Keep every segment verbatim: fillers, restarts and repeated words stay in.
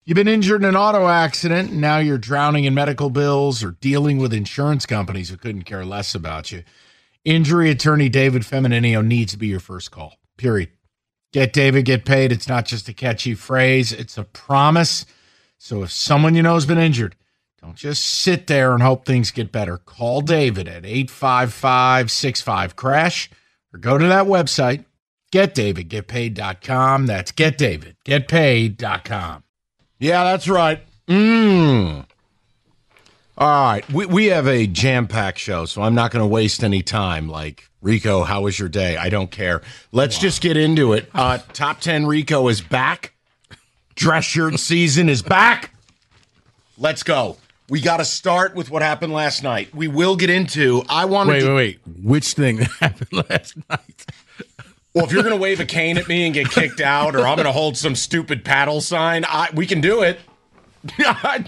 You've been injured in an auto accident, and now you're drowning in medical bills or dealing with insurance companies who couldn't care less about you. Injury attorney David Femininio needs to be your first call, period. Get David, get paid. It's not just a catchy phrase. It's a promise. So if someone you know has been injured, don't just sit there and hope things get better. Call David at eight five five, six five, crash or go to that website, get david get paid dot com. That's get david get paid dot com. Yeah, that's right. Mm. All right. We we have a jam-packed show, so I'm not going to waste any time. Like, Rico, how was your day? I don't care. Let's wow. just get into it. Uh, Top ten Rico is back. Dress shirt season is back. Let's go. We got to start with what happened last night. We will get into, I want to... Wait, wait, wait. Which thing happened last night? Well, if you're going to wave a cane at me and get kicked out, or I'm going to hold some stupid paddle sign, I, we can do it. I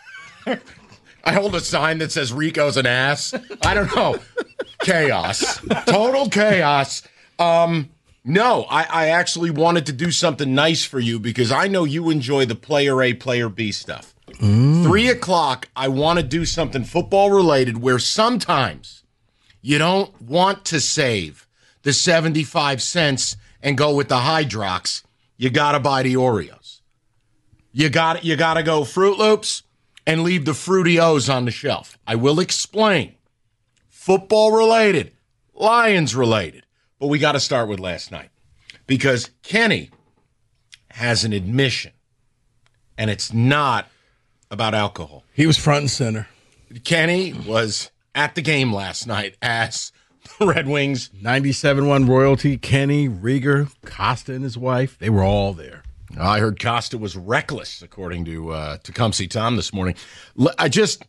hold a sign that says Rico's an ass. I don't know. Chaos. Total chaos. Um, no, I, I actually wanted to do something nice for you because I know you enjoy the player A, player B stuff. Mm. Three o'clock, I want to do something football related where sometimes you don't want to save the seventy-five cents and go with the Hydrox. You got to buy the Oreos. You got you got to go Fruit Loops and leave the Fruity O's on the shelf. I will explain. Football related, Lions related. But we got to start with last night because Kenny has an admission, and it's not about alcohol. He was front and center. Kenny was at the game last night as the Red Wings. ninety-seven one royalty, Kenny, Rieger, Costa and his wife, they were all there. I heard Costa was reckless, according to uh, Tecumseh Tom this morning. I just,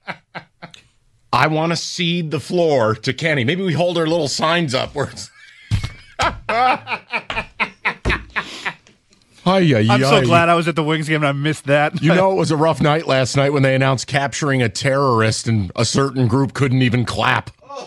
I want to cede the floor to Kenny. Maybe we hold our little signs up where it's... Hi, yeah, I'm so glad I was at the Wings game and I missed that. You know, it was a rough night last night when they announced capturing a terrorist and a certain group couldn't even clap.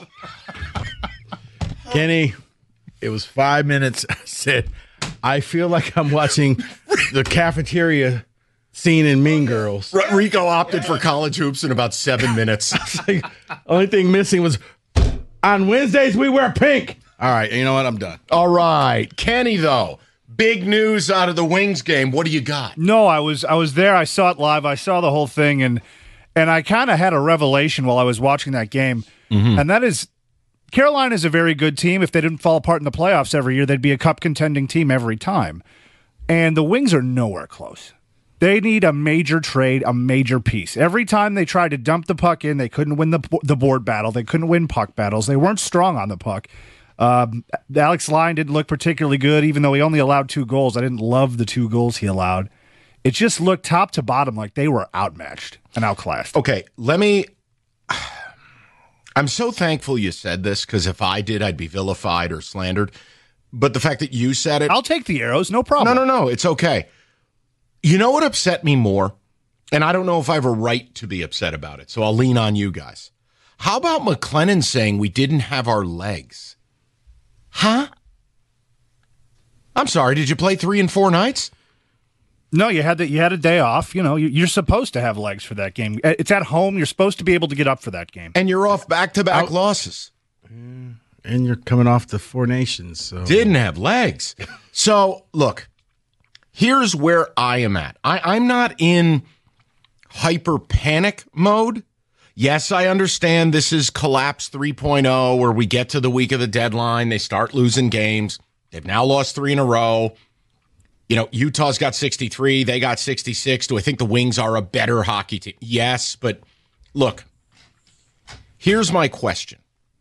Kenny, it was five minutes. I said, I feel like I'm watching the cafeteria scene in Mean Girls. R- Rico opted yeah. for college hoops in about seven minutes. Like, only thing missing was, on Wednesdays we wear pink. All right, you know what? I'm done. All right. Kenny, though. Big news out of the Wings game. What do you got? No, I was I was there. I saw it live. I saw the whole thing, and and I kind of had a revelation while I was watching that game, mm-hmm. and that is Carolina is a very good team. If they didn't fall apart in the playoffs every year, they'd be a cup contending team every time. And the Wings are nowhere close. They need a major trade, a major piece. Every time they tried to dump the puck in, they couldn't win the the board battle. They couldn't win puck battles. They weren't strong on the puck. Um, Alex Lyon didn't look particularly good, even though he only allowed two goals. I didn't love the two goals he allowed. It just looked top to bottom like they were outmatched and outclassed. Okay, let me... I'm so thankful you said this, because if I did, I'd be vilified or slandered. But the fact that you said it... I'll take the arrows, no problem. No, no, no, it's okay. You know what upset me more? And I don't know if I have a right to be upset about it, so I'll lean on you guys. How about McLennan saying we didn't have our legs? Huh? I'm sorry, did you play three and four nights? No, you had the, you had a day off. You know, you're supposed to have legs for that game. It's at home. You're supposed to be able to get up for that game. And you're off back-to-back oh. losses. And you're coming off the Four Nations. So didn't have legs. So, look, here's where I am at. I, I'm not in hyper-panic mode. Yes, I understand this is collapse three point oh, where we get to the week of the deadline. They start losing games. They've now lost three in a row. You know, Utah's got sixty-three. They got sixty-six. Do I think the Wings are a better hockey team? Yes, but look, here's my question.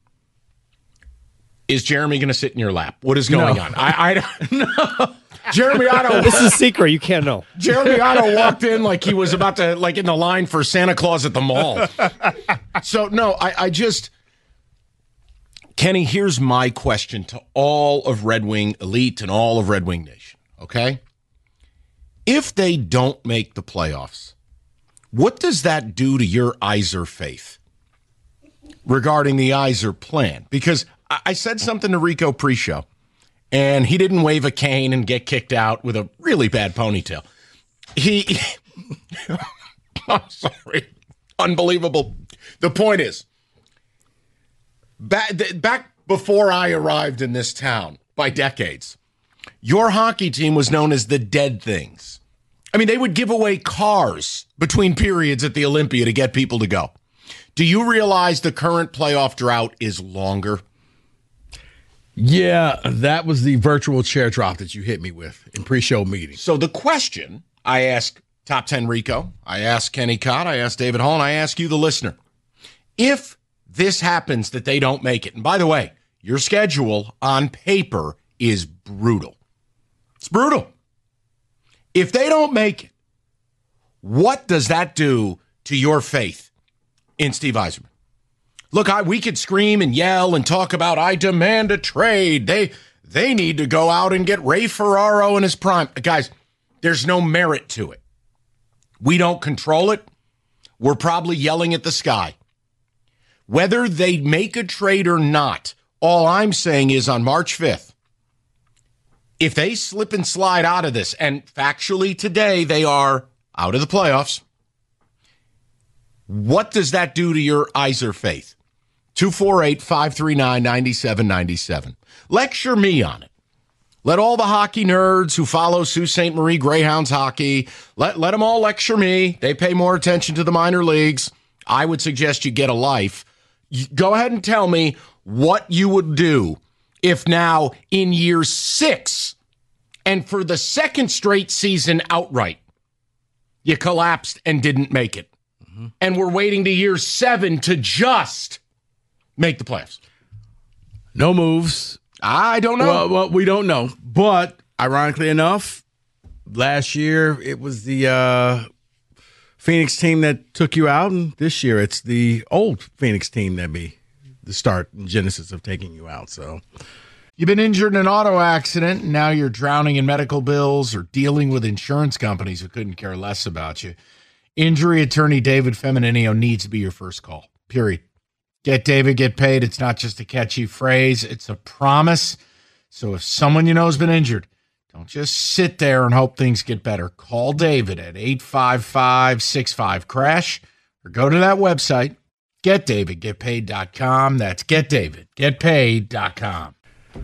Is Jeremy going to sit in your lap? What is going no. on? I, I no. Jeremy Otto. This is a secret. You can't know. Jeremy Otto walked in like he was about to, like in the line for Santa Claus at the mall. So, no, I, I just, Kenny, here's my question to all of Red Wing Elite and all of Red Wing Nation, okay? If they don't make the playoffs, what does that do to your Yzer faith regarding the Yzer plan? Because I, I said something to Rico pre-show. And he didn't wave a cane and get kicked out with a really bad ponytail. He I'm sorry. Unbelievable. The point is, back, back before I arrived in this town by decades, your hockey team was known as the Dead Things. I mean, they would give away cars between periods at the Olympia to get people to go. Do you realize the current playoff drought is longer? Yeah, that was the virtual chair drop that you hit me with in pre-show meeting. So the question I ask Top ten Rico, I ask Kenny Cott, I ask David Hall, and I ask you, the listener, if this happens that they don't make it, and by the way, your schedule on paper is brutal. It's brutal. If they don't make it, what does that do to your faith in Steve Yzerman? Look, I, we could scream and yell and talk about, I demand a trade. They they need to go out and get Ray Ferraro in his prime. Guys, there's no merit to it. We don't control it. We're probably yelling at the sky. Whether they make a trade or not, all I'm saying is on March fifth, if they slip and slide out of this, and factually today they are out of the playoffs, what does that do to your Yzer faith? two four eight, five three nine, nine seven nine seven. Lecture me on it. Let all the hockey nerds who follow Sault Ste. Marie Greyhounds hockey, let, let them all lecture me. They pay more attention to the minor leagues. I would suggest you get a life. You, go ahead and tell me what you would do if now in year six and for the second straight season outright, you collapsed and didn't make it. Mm-hmm. And we're waiting to year seven to just make the playoffs. No moves. I don't know. Well, well, we don't know. But ironically enough, last year it was the uh, Phoenix team that took you out, and this year it's the old Phoenix team that be the start and genesis of taking you out. So you've been injured in an auto accident, and now you're drowning in medical bills or dealing with insurance companies who couldn't care less about you. Injury attorney David Femininio needs to be your first call, period. Get David, get paid. It's not just a catchy phrase. It's a promise. So if someone you know has been injured, don't just sit there and hope things get better. Call David at eight five five, six five, crash or go to that website, get david get paid dot com. That's get david get paid dot com.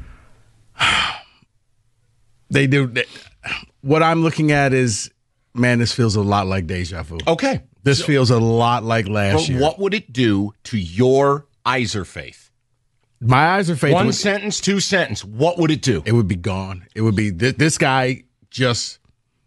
They do. They, what I'm looking at is, man, this feels a lot like deja vu. Okay. This so, feels a lot like last year. What would it do to your Yzer faith? My Yzer faith. One would, sentence, two sentence. What would it do? It would be gone. It would be th- this guy just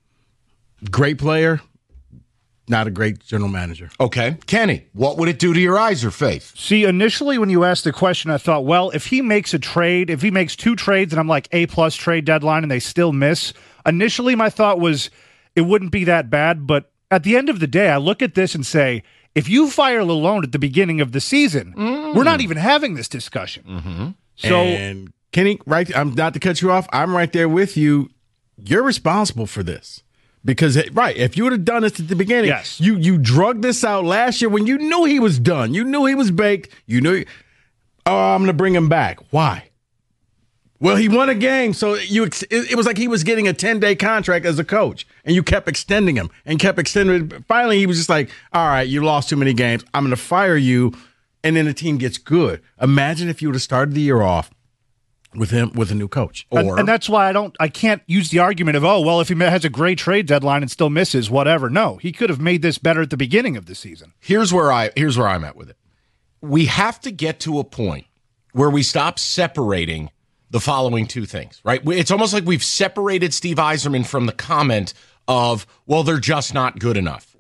great player, not a great general manager. Okay. Kenny, what would it do to your Yzer faith? See, initially when you asked the question, I thought, well, if he makes a trade, if he makes two trades and I'm like A-plus trade deadline and they still miss, initially my thought was it wouldn't be that bad, but at the end of the day, I look at this and say, if you fire Lalonde at the beginning of the season, mm. we're not even having this discussion. Mm-hmm. So, and Kenny, right? I'm not to cut you off. I'm right there with you. You're responsible for this because, right? If you would have done this at the beginning, yes. you you drug this out last year when you knew he was done. You knew he was baked. You knew, oh, I'm going to bring him back. Why? Well, he won a game, so you it, it was like he was getting a ten-day contract as a coach, and you kept extending him and kept extending it. Finally, he was just like, all right, you lost too many games. I'm going to fire you, and then the team gets good. Imagine if you would have started the year off with him with a new coach. Or, and, and that's why I don't, I can't use the argument of, oh, well, if he has a great trade deadline and still misses, whatever. No, he could have made this better at the beginning of the season. Here's where I here's where I'm at with it. We have to get to a point where we stop separating the following two things, right? It's almost like we've separated Steve Yzerman from the comment of, well, they're just not good enough.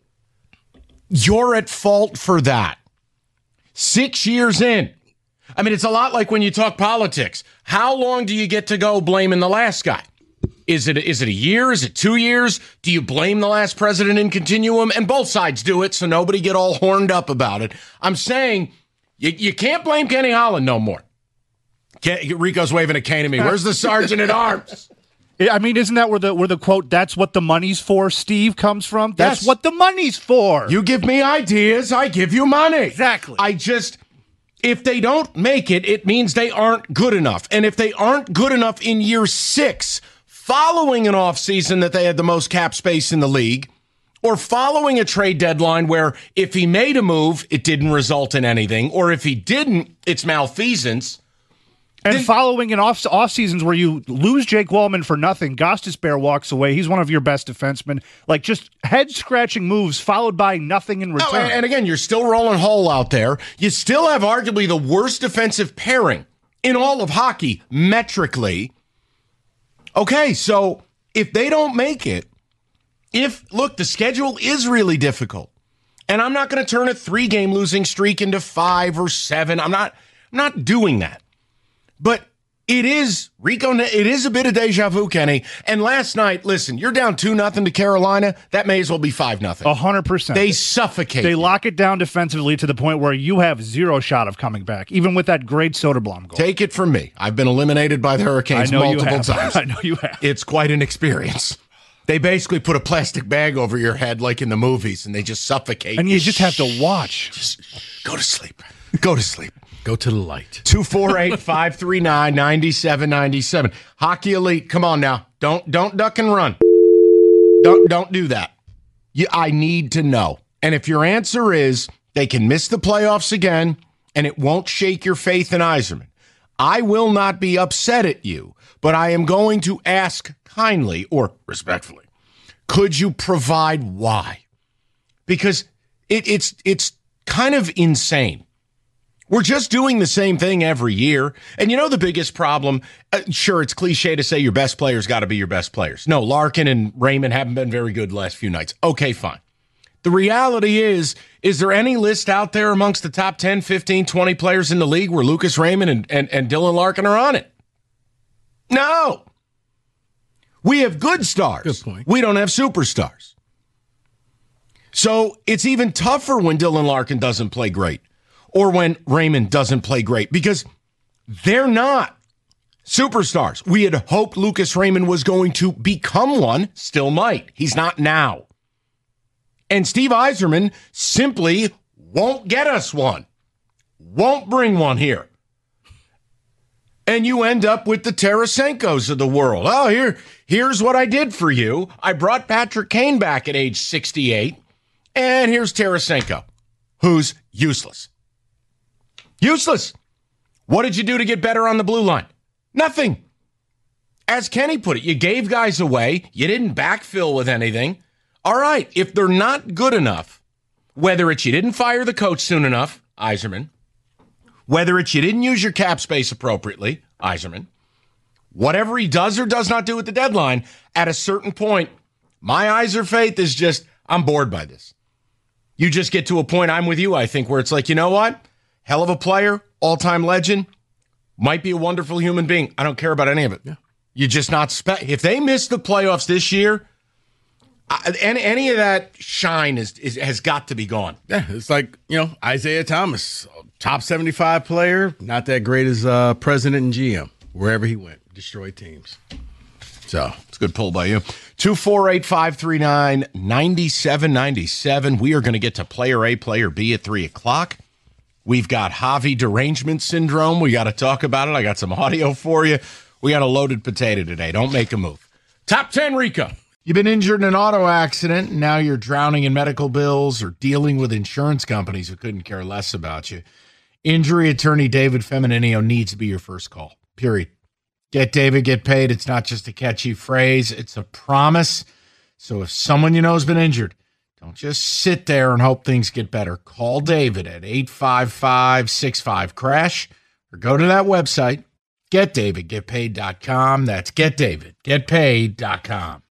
You're at fault for that. Six years in. I mean, it's a lot like when you talk politics. How long do you get to go blaming the last guy? Is it is it a year? Is it two years? Do you blame the last president in continuum? And both sides do it, so nobody get all horned up about it. I'm saying you, you can't blame Kenny Holland no more. Rico's waving a cane at me. Where's the sergeant at arms? I mean, isn't that where the where the quote, that's what the money's for, Steve, comes from? That's yes. what the money's for. You give me ideas, I give you money. Exactly. I just, if they don't make it, it means they aren't good enough. And if they aren't good enough in year six, following an offseason that they had the most cap space in the league, or following a trade deadline where if he made a move, it didn't result in anything, or if he didn't, it's malfeasance. And then, following in off, off seasons where you lose Jake Wallman for nothing, Gostisbehere walks away. He's one of your best defensemen. Like just head-scratching moves followed by nothing in return. Oh, and, and again, you're still rolling Hull out there. You still have arguably the worst defensive pairing in all of hockey, metrically. Okay, so if they don't make it, if, look, the schedule is really difficult. And I'm not going to turn a three-game losing streak into five or seven. I'm not, I'm not doing that. But it is, Rico, it is a bit of deja vu, Kenny. And last night, listen, you're down two nothing to Carolina. That may as well be five nothing. A hundred percent. They suffocate. They you. lock it down defensively to the point where you have zero shot of coming back, even with that great Soderblom goal. Take it from me. I've been eliminated by the Hurricanes I know multiple you have. times. I know you have. It's quite an experience. They basically put a plastic bag over your head like in the movies, and they just suffocate. And you just have to watch. Just go to sleep. Go to sleep. Go to the light. two four eight, five three nine, nine seven nine seven. Hockey Elite, come on now. Don't don't duck and run. Don't don't do that. You, I need to know. And if your answer is they can miss the playoffs again and it won't shake your faith in Yzerman, I will not be upset at you, but I am going to ask kindly or respectfully, could you provide why? Because it, it's it's kind of insane. We're just doing the same thing every year. And you know the biggest problem? Uh, sure, it's cliche to say your best players got to be your best players. No, Larkin and Raymond haven't been very good the last few nights. Okay, fine. The reality is, is there any list out there amongst the top ten, fifteen, twenty players in the league where Lucas Raymond and, and, and Dylan Larkin are on it? No. We have good stars. Good point. We don't have superstars. So it's even tougher when Dylan Larkin doesn't play great. Or when Raymond doesn't play great, because they're not superstars. We had hoped Lucas Raymond was going to become one, still might. He's not now. And Steve Yzerman simply won't get us one, won't bring one here. And you end up with the Tarasenkos of the world. Oh, here, here's what I did for you. I brought Patrick Kane back at age sixty-eight, and here's Tarasenko, who's useless. Useless. What did you do to get better on the blue line? Nothing. As Kenny put it, you gave guys away. You didn't backfill with anything. All right, if they're not good enough, whether it's you didn't fire the coach soon enough, Yzerman, whether it's you didn't use your cap space appropriately, Yzerman, whatever he does or does not do at the deadline, at a certain point, my Yzer faith is just, I'm bored by this. You just get to a point, I'm with you, I think, where it's like, you know what? Hell of a player, all-time legend, might be a wonderful human being. I don't care about any of it. Yeah. You're just not spe- if they miss the playoffs this year, I, any, any of that shine is, is has got to be gone. Yeah, it's like, you know, Isaiah Thomas, top seventy-five player, not that great as uh, president and G M. Wherever he went, destroyed teams. So it's a good pull by you. two four eight, five three nine, nine seven nine seven. We are going to get to player A, player B at three o'clock. We've got Javi derangement syndrome. We got to talk about it. I got some audio for you. We got a loaded potato today. Don't make a move. Top ten, Rico. You've been injured in an auto accident, and now you're drowning in medical bills or dealing with insurance companies who couldn't care less about you. Injury attorney David Femininio needs to be your first call, period. Get David, get paid. It's not just a catchy phrase. It's a promise. So if someone you know has been injured, don't just sit there and hope things get better. Call David at eight five five, six five, crash or go to that website, get david get paid dot com. That's get david get paid dot com.